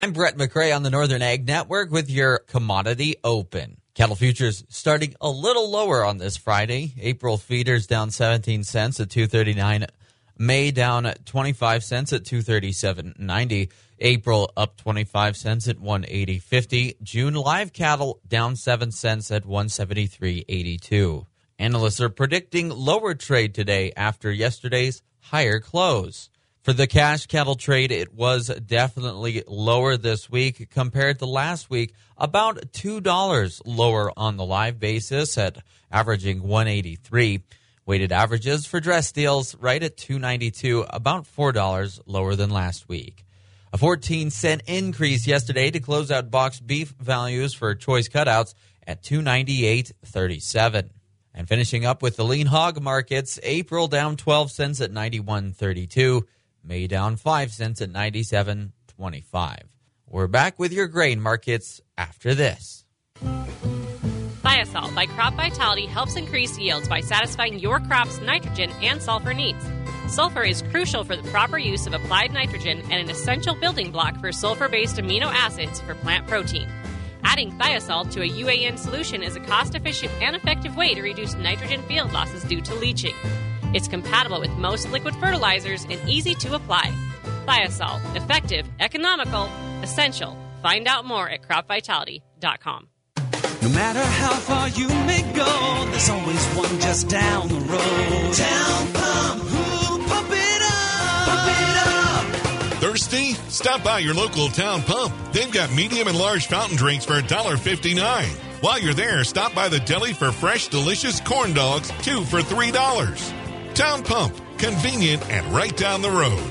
I'm Brett McRae on the Northern Ag Network with your Commodity Open. Cattle futures starting a little lower on this Friday. April feeders down 17 cents at $2.39. May down 25 cents at $237.90. April up 25 cents at $180.50. June live cattle down 7 cents at $173.82. Analysts are predicting lower trade today after yesterday's higher close. For the cash cattle trade, it was definitely lower this week compared to last week, about $2 lower on the live basis at averaging $183. Weighted averages for dress deals right at $292, about $4 lower than last week. A 14-cent increase yesterday to close out boxed beef values for choice cutouts at $298.37. And finishing up with the lean hog markets, April down 12 cents at $91.32. May down 5 cents at $97.25. We're back with your grain markets after this. Thiosol by Crop Vitality helps increase yields by satisfying your crop's nitrogen and sulfur needs. Sulfur is crucial for the proper use of applied nitrogen and an essential building block for sulfur-based amino acids for plant protein. Adding Thiosol to a UAN solution is a cost-efficient and effective way to reduce nitrogen field losses due to leaching. It's compatible with most liquid fertilizers and easy to apply. Thiosol, effective, economical, essential. Find out more at cropvitality.com. No matter how far you may go, there's always one just down the road. Town Pump, ooh, pump it up, pump it up. Thirsty? Stop by your local Town Pump. They've got medium and large fountain drinks for $1.59. While you're there, stop by the deli for fresh, delicious corn dogs, 2 for $3. Town Pump, convenient and right down the road.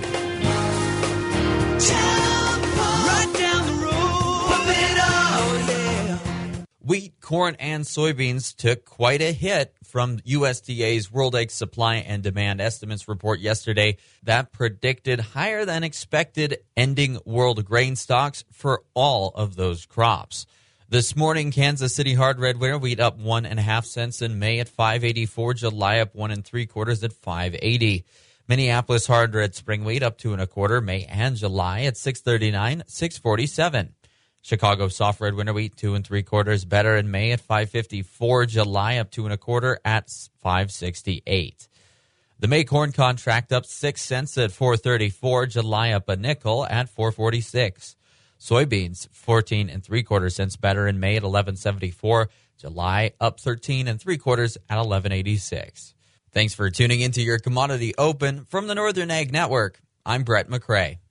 Town Pump, right down the road. Pump it up, oh yeah. Wheat, corn, and soybeans took quite a hit from USDA's World Egg Supply and Demand Estimates report yesterday that predicted higher than expected ending world grain stocks for all of those crops. This morning, Kansas City hard red winter wheat up 1.5 cents in May at $5.84. July up 1 3/4 at $5.80. Minneapolis hard red spring wheat up 2 1/4 May and July at $6.39, $6.47. Chicago soft red winter wheat 2 3/4 better in May at $5.54. July up 2 1/4 at $5.68. The May corn contract up 6 cents at $4.34. July up a nickel at $4.46. Soybeans, 14 3/4 cents better in May at $11.74. July up 13 3/4 at $11.86. Thanks for tuning into your Commodity Open from the Northern Ag Network. I'm Brett McRae.